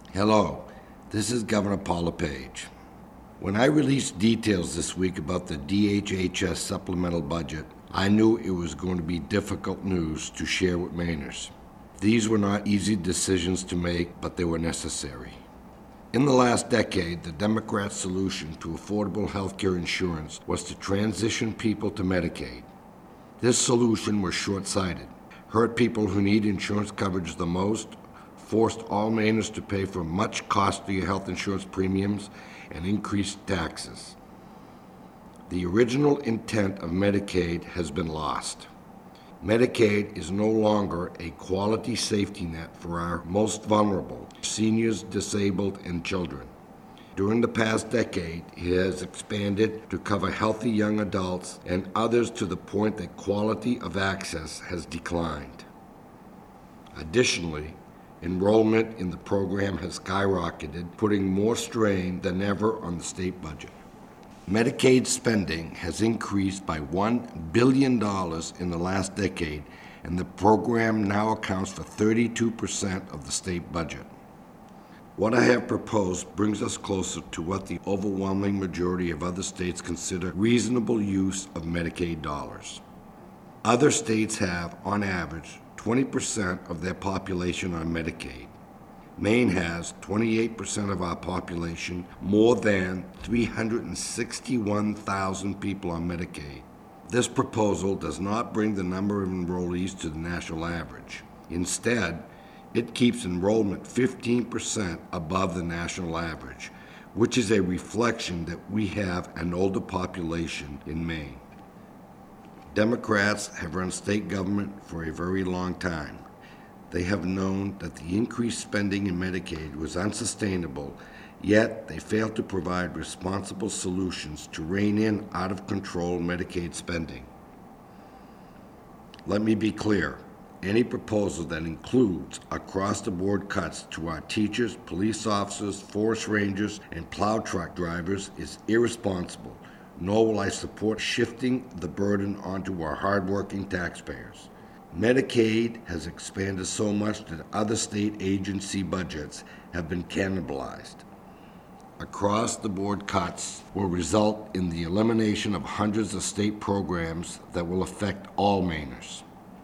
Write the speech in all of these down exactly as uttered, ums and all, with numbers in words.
Hello, this is Governor Paul LePage. When I released details this week about the D H H S supplemental budget, I knew it was going to be difficult news to share with Mainers. These were not easy decisions to make, but they were necessary. In the last decade, the Democrats' solution to affordable health care insurance was to transition people to Medicaid. This solution was short-sighted, hurt people who need insurance coverage the most, forced all Mainers to pay for much costlier health insurance premiums, and increased taxes. The original intent of Medicaid has been lost. Medicaid is no longer a quality safety net for our most vulnerable, seniors, disabled, and children. During the past decade, it has expanded to cover healthy young adults and others to the point that quality of access has declined. Additionally, enrollment in the program has skyrocketed, putting more strain than ever on the state budget. Medicaid spending has increased by one billion dollars in the last decade, and the program now accounts for thirty-two percent of the state budget. What I have proposed brings us closer to what the overwhelming majority of other states consider reasonable use of Medicaid dollars. Other states have, on average, twenty percent of their population on Medicaid. Maine has twenty-eight percent of our population, more than three hundred sixty-one thousand people on Medicaid. This proposal does not bring the number of enrollees to the national average. Instead, it keeps enrollment fifteen percent above the national average, which is a reflection that we have an older population in Maine. Democrats have run state government for a very long time. They have known that the increased spending in Medicaid was unsustainable, yet they failed to provide responsible solutions to rein in out-of-control Medicaid spending. Let me be clear. Any proposal that includes across-the-board cuts to our teachers, police officers, forest rangers, and plow truck drivers is irresponsible, nor will I support shifting the burden onto our hardworking taxpayers. Medicaid has expanded so much that other state agency budgets have been cannibalized. Across-the-board cuts will result in the elimination of hundreds of state programs that will affect all Mainers.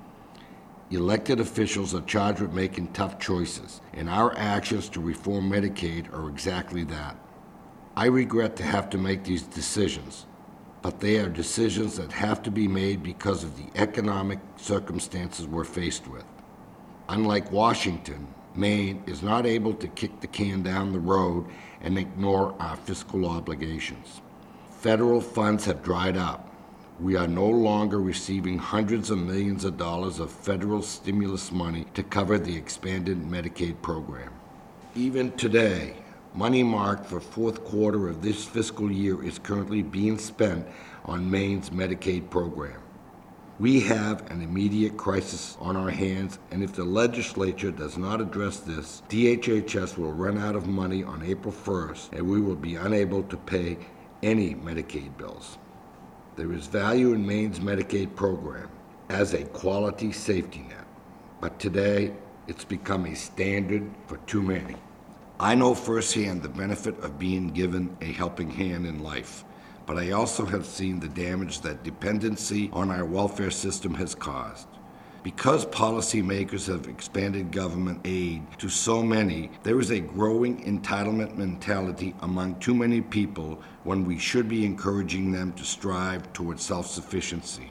Elected officials are charged with making tough choices, and our actions to reform Medicaid are exactly that. I regret to have to make these decisions, but they are decisions that have to be made because of the economic circumstances we're faced with. Unlike Washington, Maine is not able to kick the can down the road and ignore our fiscal obligations. Federal funds have dried up. We are no longer receiving hundreds of millions of dollars of federal stimulus money to cover the expanded Medicaid program. Even today, money marked for fourth quarter of this fiscal year is currently being spent on Maine's Medicaid program. We have an immediate crisis on our hands, and if the legislature does not address this, D H H S will run out of money on April first, and we will be unable to pay any Medicaid bills. There is value in Maine's Medicaid program as a quality safety net, but today it's become a standard for too many. I know firsthand the benefit of being given a helping hand in life, but I also have seen the damage that dependency on our welfare system has caused. Because policymakers have expanded government aid to so many, there is a growing entitlement mentality among too many people when we should be encouraging them to strive towards self-sufficiency.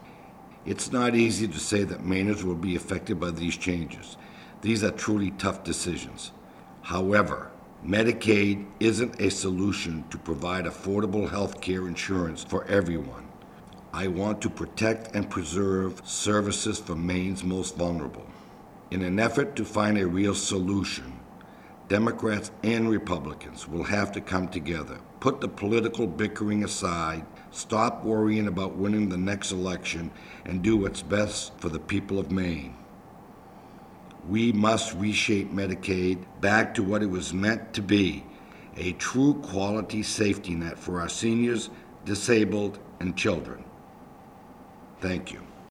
It's not easy to say that Mainers will be affected by these changes. These are truly tough decisions. However, Medicaid isn't a solution to provide affordable health care insurance for everyone. I want to protect and preserve services for Maine's most vulnerable. In an effort to find a real solution, Democrats and Republicans will have to come together, put the political bickering aside, stop worrying about winning the next election, and do what's best for the people of Maine. We must reshape Medicaid back to what it was meant to be, a true quality safety net for our seniors, disabled, and children. Thank you.